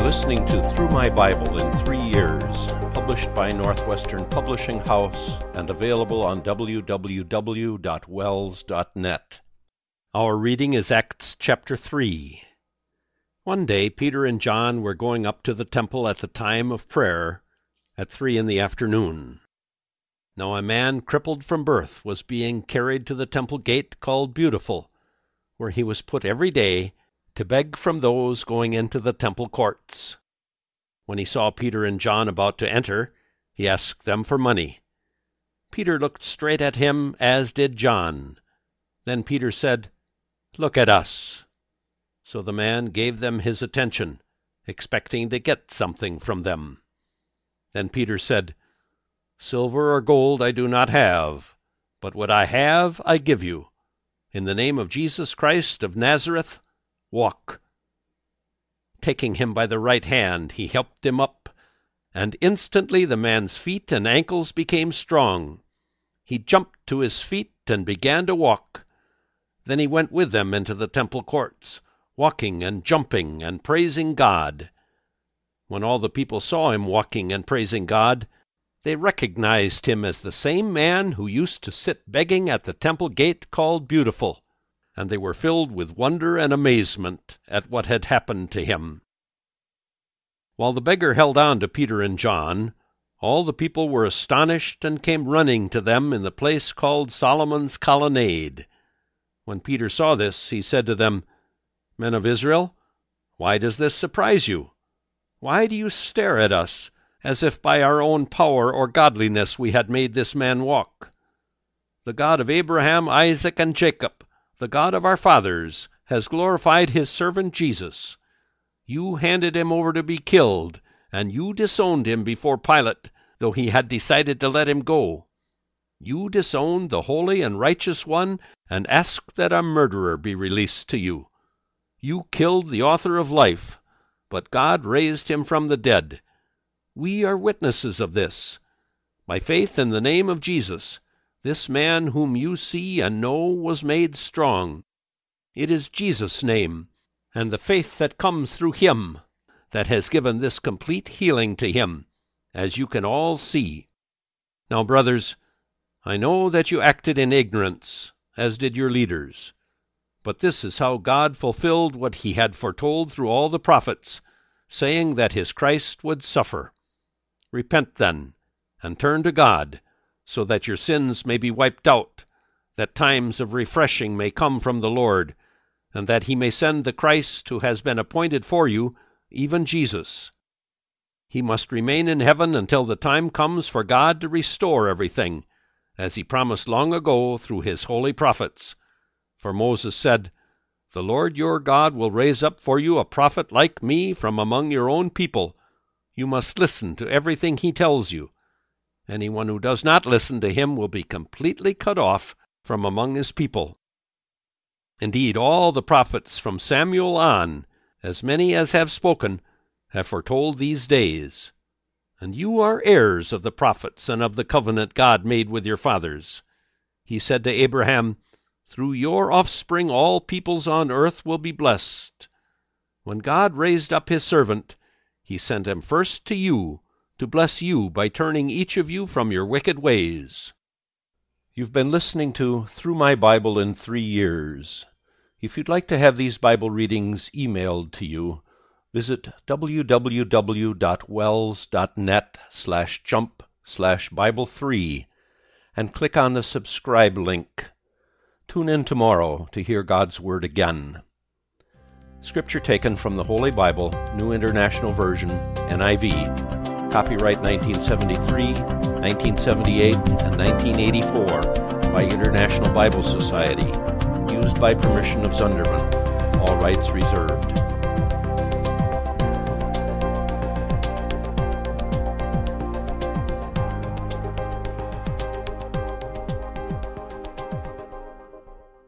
listening to Through My Bible in 3 Years, published by Northwestern Publishing House and available on www.wells.net. Our reading is Acts chapter 3. One day Peter and John were going up to the temple at the time of prayer at 3 p.m. Now a man crippled from birth was being carried to the temple gate called Beautiful, where he was put every day to beg from those going into the temple courts. When he saw Peter and John about to enter, he asked them for money. Peter looked straight at him, as did John. Then Peter said, "Look at us." So the man gave them his attention, expecting to get something from them. Then Peter said, "Silver or gold I do not have, but what I have I give you. In the name of Jesus Christ of Nazareth, walk." Taking him by the right hand, he helped him up, and instantly the man's feet and ankles became strong. He jumped to his feet and began to walk. Then he went with them into the temple courts, walking and jumping and praising God. When all the people saw him walking and praising God, they recognized him as the same man who used to sit begging at the temple gate called Beautiful, and they were filled with wonder and amazement at what had happened to him. While the beggar held on to Peter and John, all the people were astonished and came running to them in the place called Solomon's Colonnade. When Peter saw this, he said to them, "Men of Israel, why does this surprise you? Why do you stare at us, as if by our own power or godliness we had made this man walk? The God of Abraham, Isaac, and Jacob, the God of our fathers, has glorified his servant Jesus. You handed him over to be killed, and you disowned him before Pilate, though he had decided to let him go. You disowned the holy and righteous one and asked that a murderer be released to you. You killed the author of life, but God raised him from the dead. We are witnesses of this. By faith in the name of Jesus, this man whom you see and know was made strong. It is Jesus' name, and the faith that comes through him, that has given this complete healing to him, as you can all see. Now, brothers, I know that you acted in ignorance, as did your leaders. But this is how God fulfilled what he had foretold through all the prophets, saying that his Christ would suffer. Repent then, and turn to God, so that your sins may be wiped out, that times of refreshing may come from the Lord, and that he may send the Christ who has been appointed for you, even Jesus. He must remain in heaven until the time comes for God to restore everything, as he promised long ago through his holy prophets. For Moses said, "The Lord your God will raise up for you a prophet like me from among your own people. You must listen to everything he tells you. Anyone who does not listen to him will be completely cut off from among his people." Indeed, all the prophets from Samuel on, as many as have spoken, have foretold these days. And you are heirs of the prophets and of the covenant God made with your fathers. He said to Abraham, "Through your offspring all peoples on earth will be blessed." When God raised up his servant, he sent him first to you, to bless you by turning each of you from your wicked ways. You've been listening to Through My Bible in 3 Years. If you'd like to have these Bible readings emailed to you, visit www.wells.net/jump/Bible3 and click on the subscribe link. Tune in tomorrow to hear God's Word again. Scripture taken from the Holy Bible, New International Version, NIV. Copyright 1973, 1978, and 1984 by International Bible Society. Used by permission of Zunderman. All rights reserved.